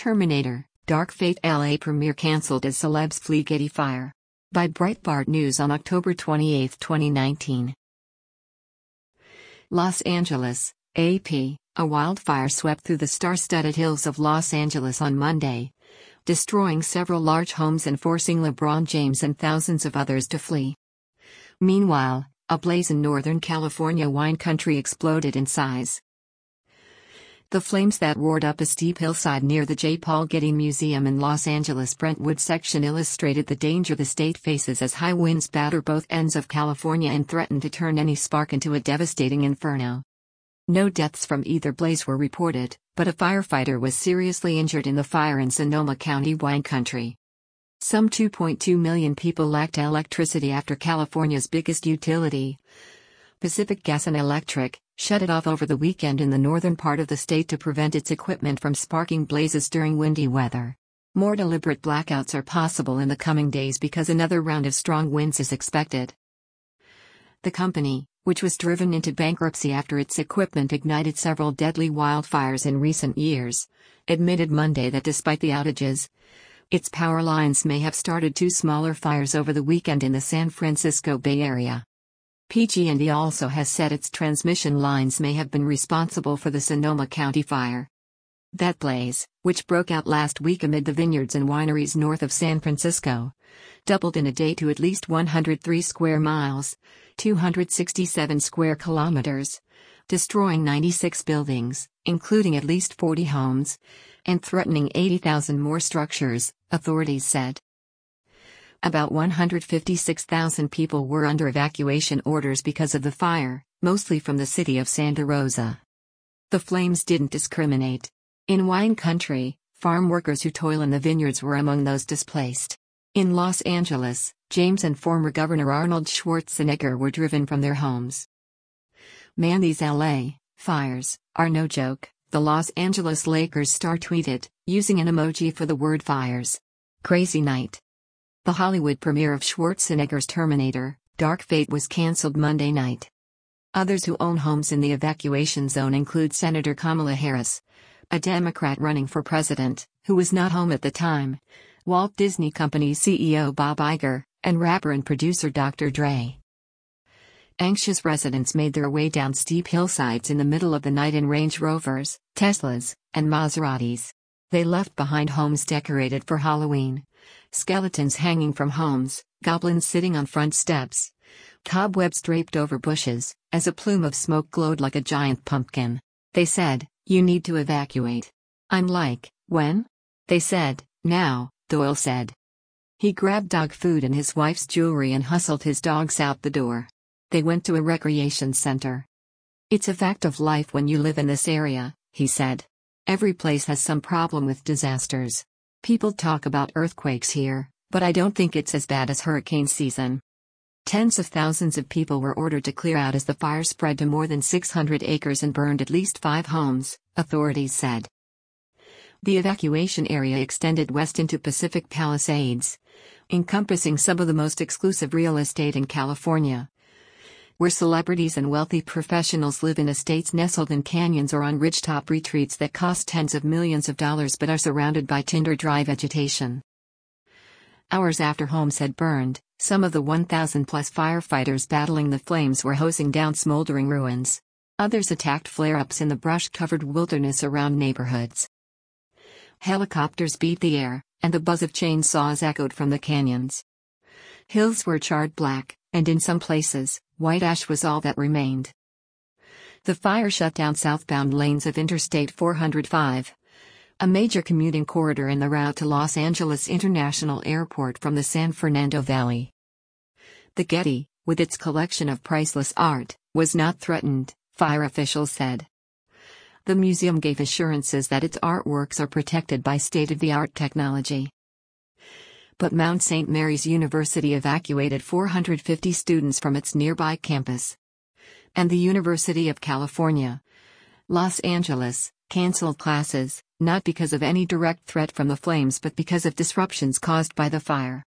Terminator, Dark Fate LA premiere cancelled as celebs flee Getty fire. By Breitbart News on October 28, 2019. Los Angeles, AP. A wildfire swept through the star-studded hills of Los Angeles on Monday, destroying several large homes and forcing LeBron James and thousands of others to flee. Meanwhile, a blaze in Northern California wine country exploded in size. The flames that roared up a steep hillside near the J. Paul Getty Museum in Los Angeles' Brentwood section illustrated the danger the state faces as high winds batter both ends of California and threaten to turn any spark into a devastating inferno. No deaths from either blaze were reported, but a firefighter was seriously injured in the fire in Sonoma County wine country. Some 2.2 million people lacked electricity after California's biggest utility, Pacific Gas and Electric, shut it off over the weekend in the northern part of the state to prevent its equipment from sparking blazes during windy weather. More deliberate blackouts are possible in the coming days because another round of strong winds is expected. The company, which was driven into bankruptcy after its equipment ignited several deadly wildfires in recent years, admitted Monday that despite the outages, its power lines may have started two smaller fires over the weekend in the San Francisco Bay Area. PG&E also has said its transmission lines may have been responsible for the Sonoma County fire. That blaze, which broke out last week amid the vineyards and wineries north of San Francisco, doubled in a day to at least 103 square miles, 267 square kilometers, destroying 96 buildings, including at least 40 homes, and threatening 80,000 more structures, authorities said. About 156,000 people were under evacuation orders because of the fire, mostly from the city of Santa Rosa. The flames didn't discriminate. In wine country, farm workers who toil in the vineyards were among those displaced. In Los Angeles, James and former Governor Arnold Schwarzenegger were driven from their homes. "Man, these LA fires are no joke," the Los Angeles Lakers star tweeted, using an emoji for the word fires. Crazy night. The Hollywood premiere of Schwarzenegger's Terminator, Dark Fate was canceled Monday night. Others who own homes in the evacuation zone include Senator Kamala Harris, a Democrat running for president, who was not home at the time, Walt Disney Company CEO Bob Iger, and rapper and producer Dr. Dre. Anxious residents made their way down steep hillsides in the middle of the night in Range Rovers, Teslas, and Maseratis. They left behind homes decorated for Halloween, skeletons hanging from homes, goblins sitting on front steps, cobwebs draped over bushes, as a plume of smoke glowed like a giant pumpkin. They said, "You need to evacuate." I'm like, "When?" They said, "Now," Doyle said. He grabbed dog food and his wife's jewelry and hustled his dogs out the door. They went to a recreation center. "It's a fact of life when you live in this area," he said. "Every place has some problem with disasters. People talk about earthquakes here, but I don't think it's as bad as hurricane season." Tens of thousands of people were ordered to clear out as the fire spread to more than 600 acres and burned at least 5 homes, authorities said. The evacuation area extended west into Pacific Palisades, encompassing some of the most exclusive real estate in California, where celebrities and wealthy professionals live in estates nestled in canyons or on ridgetop retreats that cost tens of millions of dollars but are surrounded by tinder-dry vegetation. Hours after homes had burned, some of the 1,000-plus firefighters battling the flames were hosing down smoldering ruins. Others attacked flare-ups in the brush-covered wilderness around neighborhoods. Helicopters beat the air, and the buzz of chainsaws echoed from the canyons. Hills were charred black, and in some places, white ash was all that remained. The fire shut down southbound lanes of Interstate 405, a major commuting corridor in the route to Los Angeles International Airport from the San Fernando Valley. The Getty, with its collection of priceless art, was not threatened, fire officials said. The museum gave assurances that its artworks are protected by state-of-the-art technology. But Mount St. Mary's University evacuated 450 students from its nearby campus. And the University of California, Los Angeles, canceled classes, not because of any direct threat from the flames but because of disruptions caused by the fire.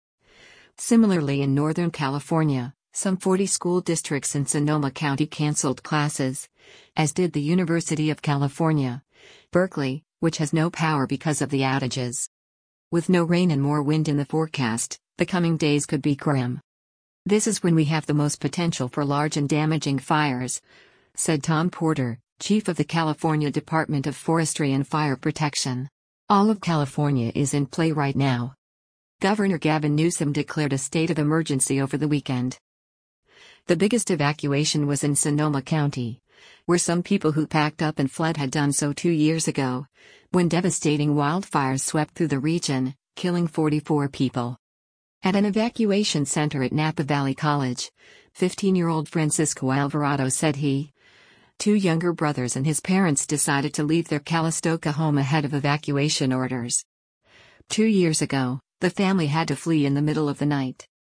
Similarly, in Northern California, some 40 school districts in Sonoma County canceled classes, as did the University of California, Berkeley, which has no power because of the outages. With no rain and more wind in the forecast, the coming days could be grim. This is when we have the most potential for large and damaging fires, said Tom Porter, chief of the California Department of Forestry and Fire Protection. All of California is in play right now. Governor Gavin Newsom declared a state of emergency over the weekend. The biggest evacuation was in Sonoma County, where some people who packed up and fled had done so 2 years ago, when devastating wildfires swept through the region, killing 44 people. At an evacuation center at Napa Valley College, 15-year-old Francisco Alvarado said two younger brothers and his parents decided to leave their Calistoga home ahead of evacuation orders. 2 years ago, the family had to flee in the middle of the night.